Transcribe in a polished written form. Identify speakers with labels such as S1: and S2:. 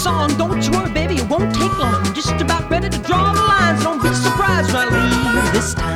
S1: song. Don't you worry, baby, it won't take long. I'm just about ready to draw the lines. Don't be surprised when I leave this time.